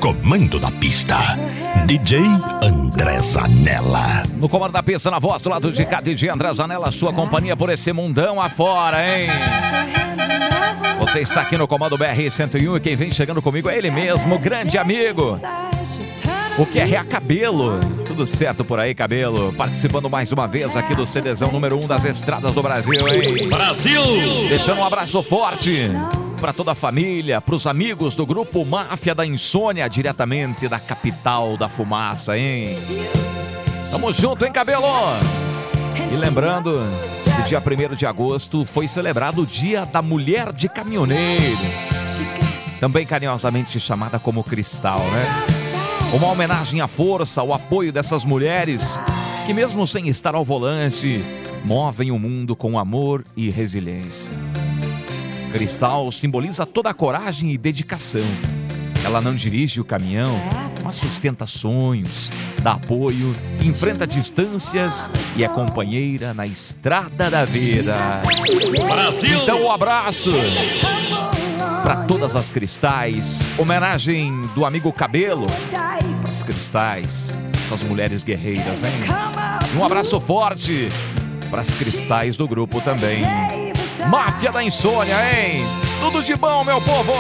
comando da pista, DJ André Zanella. No comando da pista, na voz do lado de cá, DJ André Zanella, sua companhia por esse mundão afora, hein? Você está aqui no comando BR-101 e quem vem chegando comigo é ele mesmo, grande amigo, o QRA Cabelo. Tudo certo por aí, Cabelo? Participando mais uma vez aqui do CDzão número 1 das estradas do Brasil, hein? Brasil! Deixando um abraço forte para toda a família, para os amigos do grupo Máfia da Insônia, diretamente da capital da fumaça, hein? Tamo junto, hein, Cabelo? E lembrando que dia 1º de agosto foi celebrado o Dia da Mulher de Caminhoneiro, também carinhosamente chamada como Cristal, né? Uma homenagem à força, ao apoio dessas mulheres que, mesmo sem estar ao volante, movem o mundo com amor e resiliência. Cristal simboliza toda a coragem e dedicação. Ela não dirige o caminhão, mas sustenta sonhos, dá apoio, enfrenta distâncias e é companheira na estrada da vida. Brasil! Então um abraço para todas as Cristais, homenagem do amigo Cabelo para as Cristais, essas mulheres guerreiras, hein? Um abraço forte para as Cristais do grupo também. Máfia da Insônia, hein? Tudo de bom, meu povo!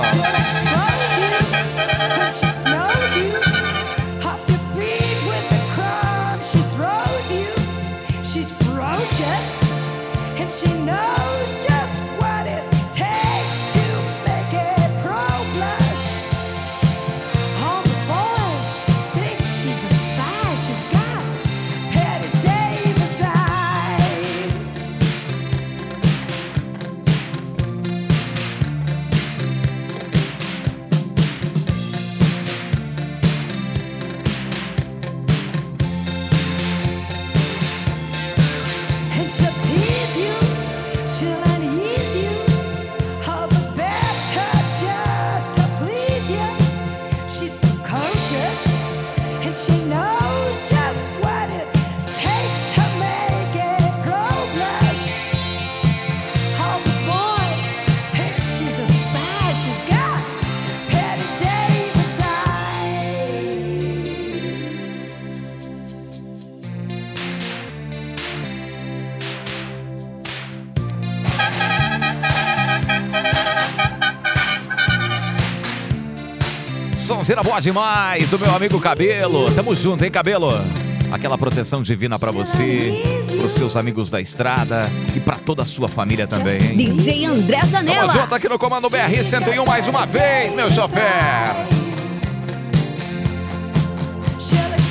Sonzeira boa demais do meu amigo Cabelo. Tamo junto, hein, Cabelo? Aquela proteção divina pra você, pros seus amigos da estrada e pra toda a sua família também, hein? DJ André Zanella. Tamo junto aqui no comando BR-101 mais uma vez, meu chofer.